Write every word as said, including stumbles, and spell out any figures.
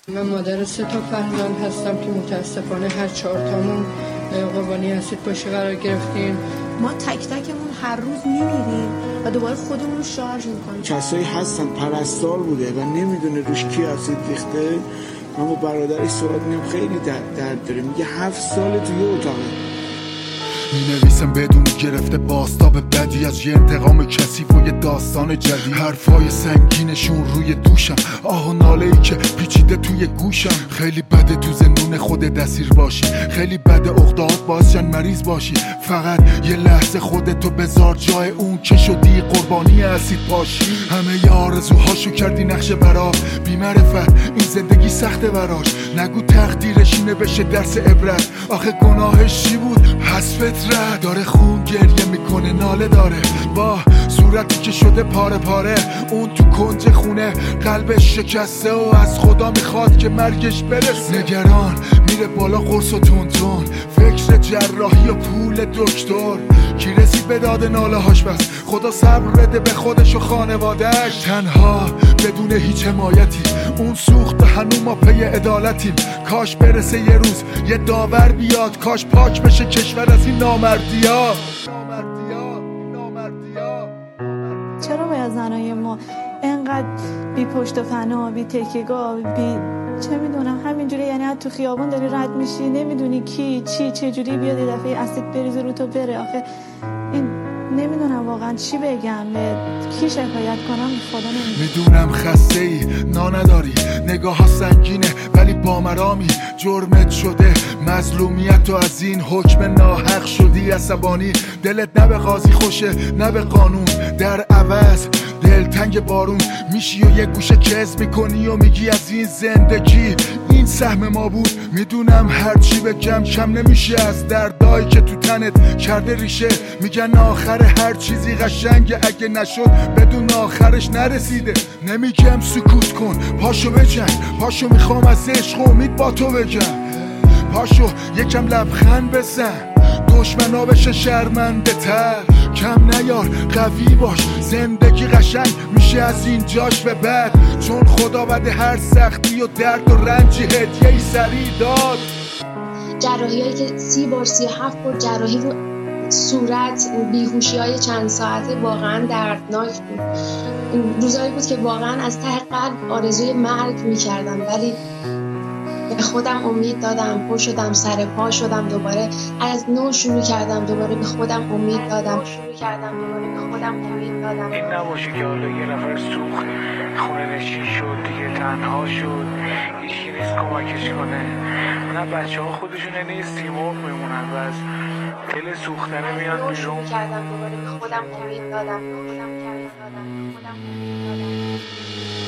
من مادر سه تا فرزند هستم که متاسفانه هر چهار تامون قربانی اسید پاشی قرار گرفتیم. ما تک تکمون هر روز میمیریم و دوباره خودمون رو شارژ میکنیم. کسایی هستن پرستار بوده و نمیدونه روش کی اسید ریخته. من با برادرش صحبت می‌کنم خیلی درد داره، میگه هفت سال توی اتاقه. می نویسم بدون گرفته باستاب بدی از یه انتقام کثیف و یه داستان جدید. حرفای سنگینشون روی دوشم، آه و ناله ای که پیچیده توی گوشم. خیلی بده تو زندون خود دسیر باشی، خیلی بده عقده‌هات باشن مریض باشی. فقط یه لحظه خودتو بذار جای اون که شدی قربانی اسید پاشی. همه ی آرزوهاشو کردی نقشه برا بی معرفت، این زندگی سخته براش. نگو تقدیرش اینه بشه درس عبرت، آخه گناهش چی بود؟ پس فطرت داره خون گریه میکنه، ناله داره با صورتی که شده پاره پاره. اون تو کنج خونه قلبش شکسته و از خدا میخواد که مرگش برسه. نگران میره بالا قرص و تون تون، فکر جراحی و پول دکتر. کی رسید به داد ناله هاش؟ بس خدا صبر بده به خودش و خانوادهش. تنها بدون هیچ حمایتی اون سوخت هنو ما پی عدالتیم. کاش برسه یه روز یه داور بیاد، کاش پاک بشه کشور از این نامردیا. نامردیا نامردیا چرا باید زنای ما انقدر بی پشت و فنا، بی تکیه‌گاه، بی چه میدونم همینجوری، یعنی حتی تو خیابون داری رد میشی نمیدونی کی چی چه جوری بیاد یه دفعه اسید بریزه رو تو بره. آخه این نمیدونم واقعا چی بگم، کی شکایت کنم خدا نمیدونم. میدونم خسته ای نا نداری، نگاه ها سنگینه ولی با مرامی. جرمت شده مظلومیت تو از این حکم ناحق شدی عصبانی. دلت نه به قاضی خوشه نه به قانون، در عوض دلتنگ بارون میشی و یه گوشه کز میکنی و میگی از این زندگی این سهم ما بود. میدونم هرچی بگم کم نمیشه از دردایی که تو تنت کرده ریشه. میگن آخر هر چیزی قشنگه، اگه نشد بدون آخرش نرسیده. نمیگم سکوت کن، پاشو بجنگ، پاشو میخوام از عشق و امید با تو بگم. پاشو یکم لبخند بزن، دشمنا بشه شرمنده تر. کم نیار قوی باش، زندگی قشنگ میشه از این جاش به بعد. چون خدا بده هر سختی و درد و رنجی هدیه ای سریع داد. جراحی هایی که سی بار سی هفت بار جراحی رو صورت، بیهوشی های چند ساعته واقعا دردناک بود. روزایی بود که واقعا از ته قلب آرزوی مرگ میکردم، ولی به خودم امید دادم، پا شدم سر پا شدم، دوباره از نو شروع کردم، دوباره به خودم امید دادم شروع کردم دوباره به خودم امید دادم. این نباشه که حالا یه نفر سوخت خونه نشین شد دیگه تنها شد، هیچی نیست کمکش کنه. نه بچه ها خودشونه نیست تیمورد میمونن و از دل سوختنه میان بیرون. شروع کردم دوباره به خودم امید دادم، به خودم امید دادم، به خودم امید دادم.